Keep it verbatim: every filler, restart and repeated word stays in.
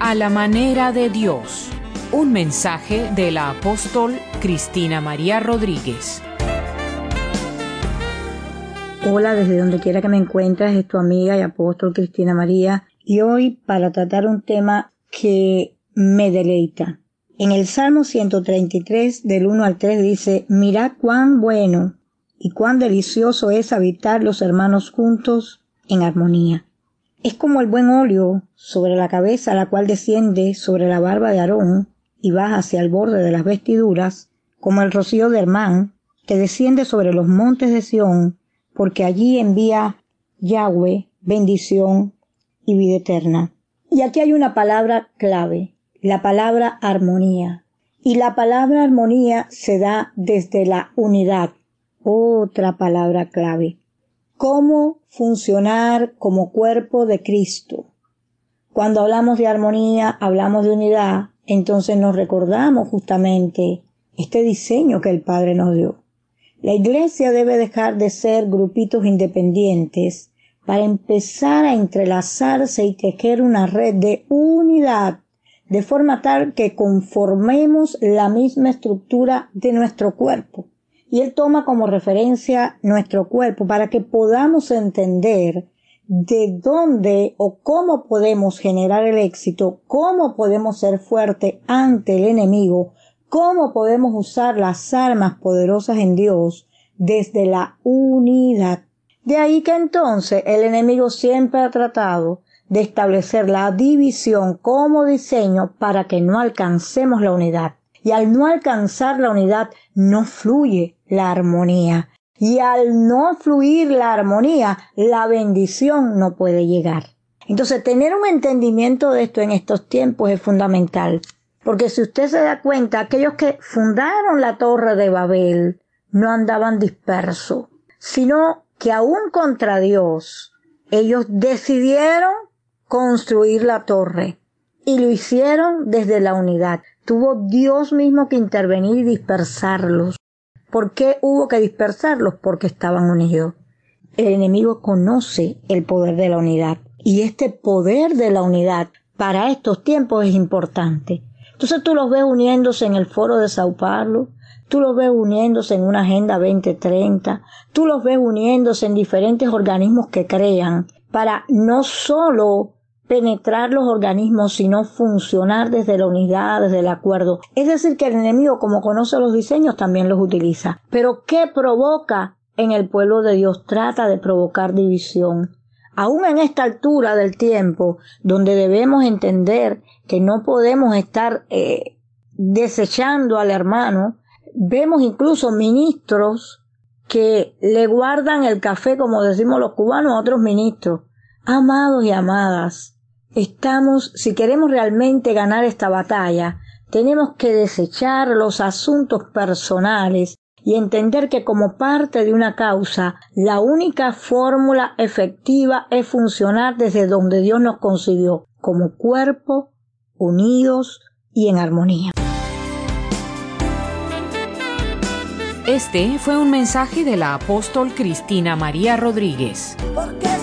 A la manera de Dios. Un mensaje de la apóstol Cristina María Rodríguez. Hola, desde donde quiera que me encuentres, es tu amiga y apóstol Cristina María, y hoy para tratar un tema que me deleita. En el Salmo ciento treinta y tres, del uno al tres, dice: mirad cuán bueno y cuán delicioso es habitar los hermanos juntos en armonía. Es como el buen óleo sobre la cabeza, la cual desciende sobre la barba de Aarón y baja hacia el borde de las vestiduras, como el rocío de Hermán, que desciende sobre los montes de Sión, porque allí envía Yahweh bendición y vida eterna. Y aquí hay una palabra clave, la palabra armonía. Y la palabra armonía se da desde la unidad, otra palabra clave. ¿Cómo funcionar como cuerpo de Cristo? Cuando hablamos de armonía, hablamos de unidad, entonces nos recordamos justamente este diseño que el Padre nos dio. La iglesia debe dejar de ser grupitos independientes para empezar a entrelazarse y tejer una red de unidad, de forma tal que conformemos la misma estructura de nuestro cuerpo. Y él toma como referencia nuestro cuerpo para que podamos entender de dónde o cómo podemos generar el éxito, cómo podemos ser fuertes ante el enemigo, cómo podemos usar las armas poderosas en Dios desde la unidad. De ahí que entonces el enemigo siempre ha tratado de establecer la división como diseño para que no alcancemos la unidad. Y al no alcanzar la unidad, no fluye la armonía. Y al no fluir la armonía, la bendición no puede llegar. Entonces, tener un entendimiento de esto en estos tiempos es fundamental. Porque si usted se da cuenta, aquellos que fundaron la Torre de Babel no andaban dispersos, sino que aún contra Dios, ellos decidieron construir la torre. Y lo hicieron desde la unidad. Tuvo Dios mismo que intervenir y dispersarlos. ¿Por qué hubo que dispersarlos? Porque estaban unidos. El enemigo conoce el poder de la unidad. Y este poder de la unidad para estos tiempos es importante. Entonces tú los ves uniéndose en el Foro de Sao Paulo. Tú los ves uniéndose en una Agenda veinte treinta. Tú los ves uniéndose en diferentes organismos que crean para no solo penetrar los organismos, sino funcionar desde la unidad, desde el acuerdo. Es decir, que el enemigo, como conoce los diseños, también los utiliza. Pero ¿qué provoca en el pueblo de Dios? Trata de provocar división. Aún en esta altura del tiempo, donde debemos entender que no podemos estar eh, desechando al hermano, vemos incluso ministros que le guardan el café, como decimos los cubanos, a otros ministros. Amados y amadas, estamos, si queremos realmente ganar esta batalla, tenemos que desechar los asuntos personales y entender que como parte de una causa, la única fórmula efectiva es funcionar desde donde Dios nos concibió, como cuerpo, unidos y en armonía. Este fue un mensaje de la apóstol Cristina María Rodríguez. ¿Por qué?